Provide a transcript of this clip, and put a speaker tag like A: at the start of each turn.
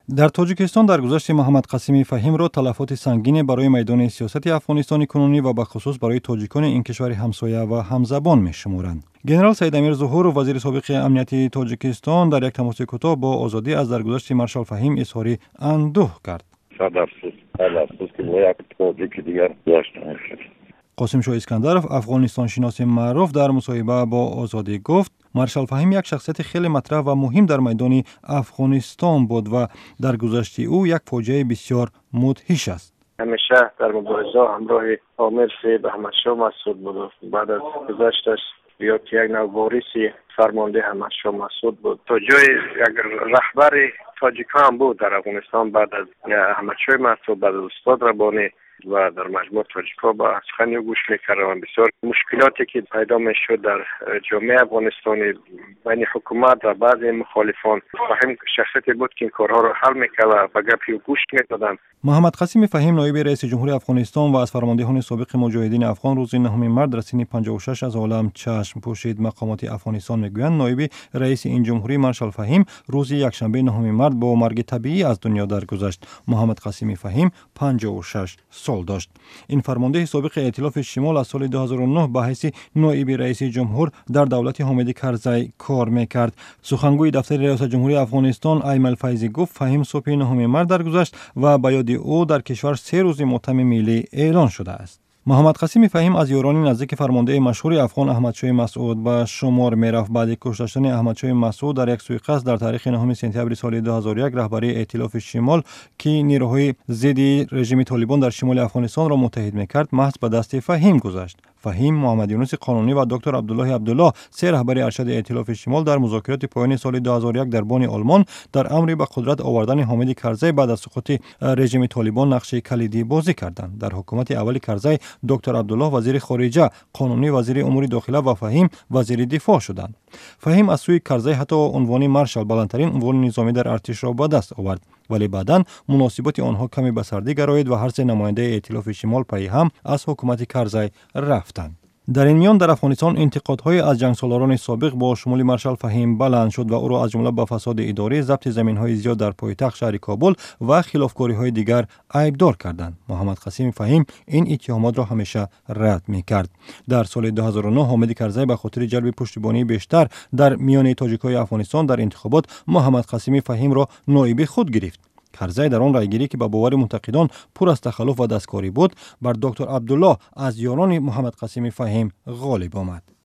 A: در تاجیکستان درگذشت محمد قاسمی فهیم را تلفات سنگین برای میدان سیاست افغانستان کنونی و به خصوص برای تاجیکان این کشور همسایه و همزبان می‌شمارند. ژنرال سید امیر ظهور وزیر سابق امنیتی تاجیکستان در یک تماس کوتاه با آزادی از درگذشت مارشال فهیم اظهار اندوه کرد.
B: افسوس که یک تاجیک دیگر داشته نشد.
A: قاسم شاه اسکندرов افغانستان شناس معروف در مصاحبه با آزادی گفت مارشال فهیم یک شخصیت خیلی مطرح و مهم در میدان افغانستان بود و در گذشته او یک فاجعه بسیار مدهش است.
C: همیشه در مبارزه همراه عامر سید احمد شاه مسعود بود. بعد از گذشتش یا که یک نوع وارث فرمانده احمد شاه مسعود بود. تا جای یک رهبر تاجیکان بود در افغانستان بعد از احمد شاه مسعود، بعد از استاد ربانی و در مجموع تاجیک‌ها با سخنی گوش می‌کردند. بسیار مشکلاتی که پیدا می‌شد در جامعه افغانستانی بین حکومت و بعضی مخالفان، فهیم شخصیتی بود که این کارها را حل می‌کرد و به گپ او گوش می‌دادند.
A: محمد قاسمی فهیم نایب رئیس جمهوری افغانستان و از فرماندهان سابق مجاهدین افغان روز 9 مارس در سن 56 از عالم چشم پوشید. مقامات افغانستان میگویند نایب رئیس این جمهوری مارشال فهیم روز یکشنبه 9 مارس با مرگ طبیعی از دنیا درگذشت. محمد قاسمی فهیم 56 سال داشت. این فرمانده سابق ائتلاف شمال از سال 2009 به حیث نایب رئیس جمهور در دولت حامد کرزی کار میکرد. سخنگوی دفتر ریاست جمهوری افغانستان ایمن فیضی گفت فهیم صبح 9 مارس درگذشت و به یاد او در کشور 3 روز ماتم ملی اعلان شده است. محمد قاسمی فهیم از یاران نزدیک فرمانده مشهور افغان احمد شاه مسعود به شمار میرفت. بعد کشته شدن احمد شاه مسعود در یک سوءقصد در تاریخ 9 سپتامبر سال 2001 رهبری ائتلاف شمال که نیروهای ضد رژیم طالبان در شمال افغانستان را متحد میکرد محض به دست فهیم گذشت. فهیم، محمد یونس قانونی و دکتر عبدالله 3 رهبر ارشد ائتلاف شمال در مذاکرات پایان سال 2001 در بن آلمان در امر به قدرت آوردن حامد کرزی بعد از سقوط رژیم طالبان نقش کلیدی بازی کردند. در حکومت اول کرزی دکتر عبدالله وزیر خارجه، قانونی وزیر امور داخله و فهیم وزیر دفاع شدند. فهیم از سوی کرزی حتی عنوان مارشال، بلندترین عنوان نظامی در ارتش را به دست آورد، ولی بعداً مناسبات آنها کمی به سردی گرایید و هر 3 نماینده ائتلاف شمال پی هم از حکومت کرزی رفتند. در این میان در افغانستان انتقادهای از جنگسالاران سابق با شمول مارشال فهیم بلند شد و او را از جمله به فساد اداری، ضبط زمین‌های زیاد در پایتخت شهر کابل و خلافکاری‌های دیگر عیبدار کردند. محمد قاسمی فهیم این اتهامات را همیشه رد می‌کرد. در سال 2009 حامد کرزی به خاطر جلب پشتیبانی بیشتر در میان تاجیک‌های افغانستان در انتخابات محمد قاسمی فهیم را نایب خود گرفت. کرزی در آن رایگیری که به باور منتقدان پر از تخلف و دستکاری بود، بر دکتر عبدالله از یاران محمد قاسمی فهیم غالب آمد.